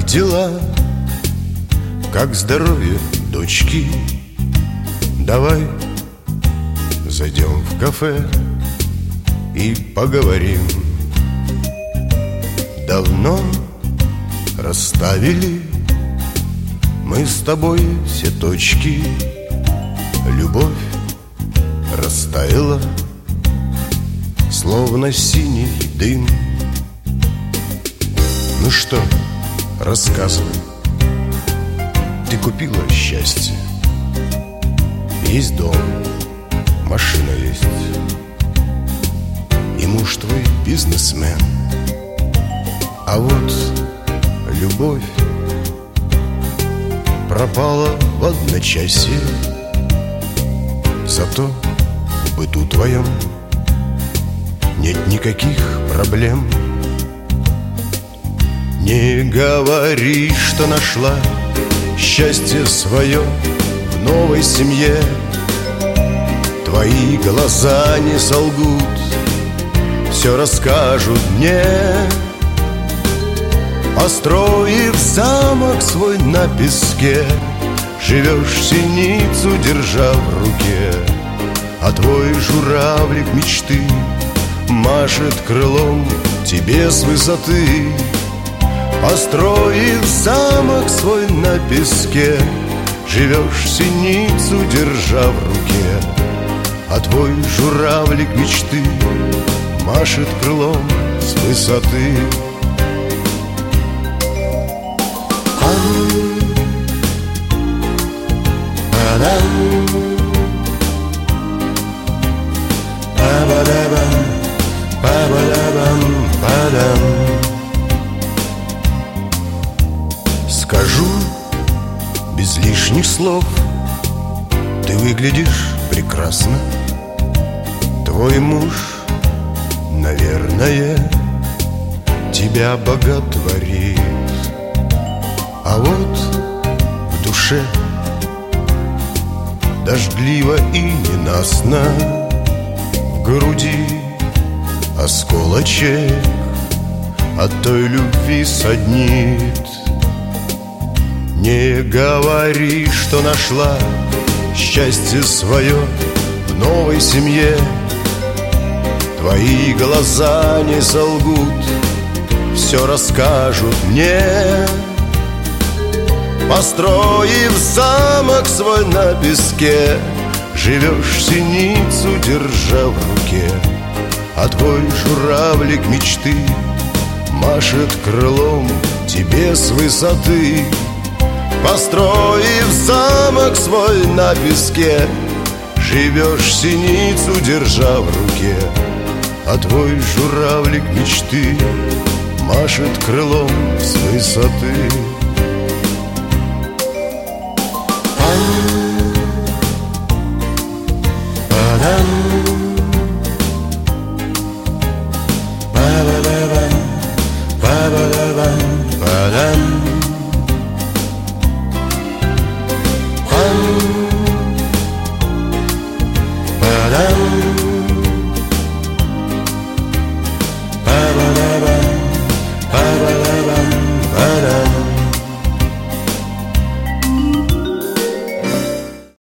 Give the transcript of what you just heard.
дела? Как здоровье дочки? Давай зайдем в кафе и поговорим. Давно расставили мы с тобой все точки. Любовь растаяла, словно синий дым. Ну что, рассказывай. Ты купила счастье. Есть дом, машина есть, и муж твой бизнесмен. А вот любовь пропала в одночасье. Зато в быту твоем нет никаких проблем. Не говори, что нашла счастье свое в новой семье. Твои глаза не солгут, все расскажут мне. Построив замок свой на песке, живешь синицу, держа в руке. А твой журавлик мечты машет крылом тебе с высоты. Построив замок свой на песке, живешь синицу, держа в руке. А твой журавлик мечты машет крылом с высоты. Скажу без лишних слов, ты выглядишь прекрасно. Твой муж, наверное, тебя боготворит. А вот в душе дождливо и ненастно, в груди осколочек от той любви саднит. Не говори, что нашла счастье свое в новой семье. Твои глаза не солгут, все расскажут мне. Построив замок свой на песке, живешь синицу, держа в руке. А твой журавлик мечты машет крылом тебе с высоты. Построив замок свой на песке, живешь синицу, держа в руке. А твой журавлик мечты машет крылом с высоты.